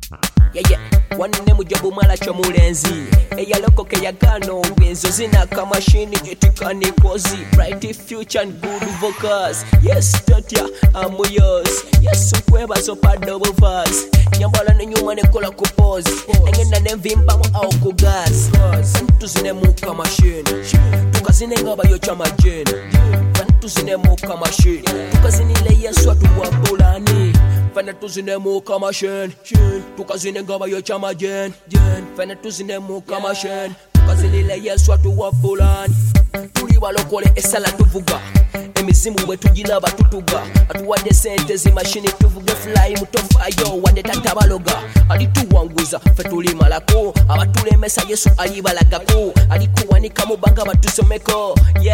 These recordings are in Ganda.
Wanne mujabu mala chomulenzi eyalokoke yagano benzo zina kamashini etikani kozi bright future and good vocals. Yes Tatia I'm yours. Yes ukweba so padobo verse nyambala nenyuma nekola kupose engenda nevimba mu au kugas tuzine muka machine tukazine ngaba yo chamajeni tuzine muka machine tukazinile Yesu atuwabulani fana tuzine muka machine tukazine ngaba yo chamajeni fana tuzine muka machine tukazinile Yesu atuwabulani tuli balokole esala tuvuga emizimu bwe tugilaba tutuga atuwadde sente zimashini tuvuge fly mutofayo wadde tatabaloga alituwanguza fe tuli malako abatulemesa Yesu alibalagako alikuwanika mu banga batusomeko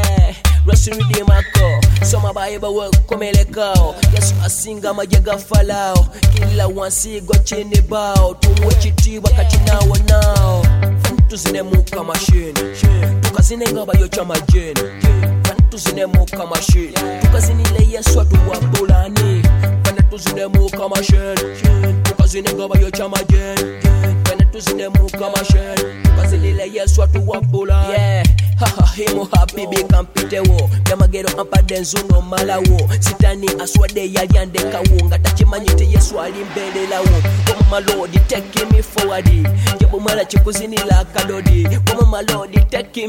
lwasiridimako soma Bible wekomelekao Yesu asinga amaje ga Falao kila wansi gwa chini bao tumwe ekitiibwa kati nawo nao tuzine muka machine tukazine ngaba yo chamajeni tuzine muka machine tukazinile Yesu atuwabulani fana tuzine muka machine tukazine ngaba yo chamajeni fana tuzine muka machine tukazinile Yesu atuwabulani himo happy be kampitewo yamagero ampade nzuno malawo sitani aswade yalyandekawo nga takimanyite Yesu alimbelelawo my Lord taking me forward jabo mala chikuzinila kadodi my Lord taking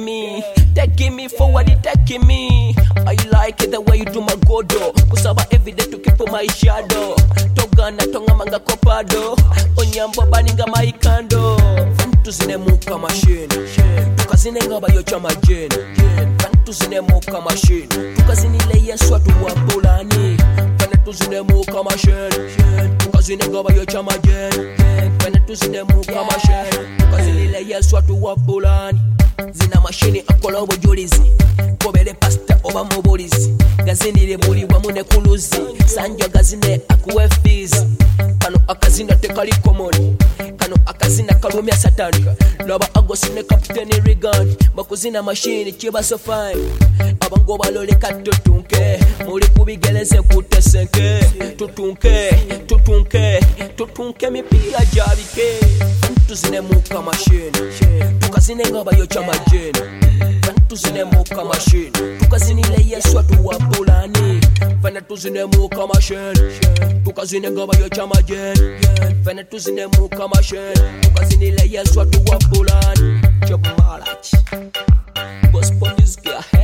me forward taking me. I like it the way you do my godo kusaba every day to keep my shadow togana tonga manga kopado onyambo baninga maikando tuzine muka machine tukazine ngaba yo chamajeni tuzine muka machine tukazinile Yesu atuwabulani fana tuzine muka machine tukazine ngaba yo chamajeni fana tuzine muka machine tukazinile Yesu atuwabulani zina machine akola obujulizi kobere pasta oba mubulizi gazinire buli wamu ne kuluzi sanjo gazine akuwe fees kano akazina tekali komoni kano akazina kalumya satani laba agosine captain Regan bakuzina machine chiba so fine abango baloleka tutunke muri kubigeleze kutesenke tutunke mipira jabike tuzine muka machine tukazine ngaba yo chamajeni tuzine muka machine tukazinile Yesu atuwabulani fana tuzine muka machine tukazine ngaba yo chamajeni fana tuzine muka machine tukazinile Yesu atuwabulani chop malachi gospel music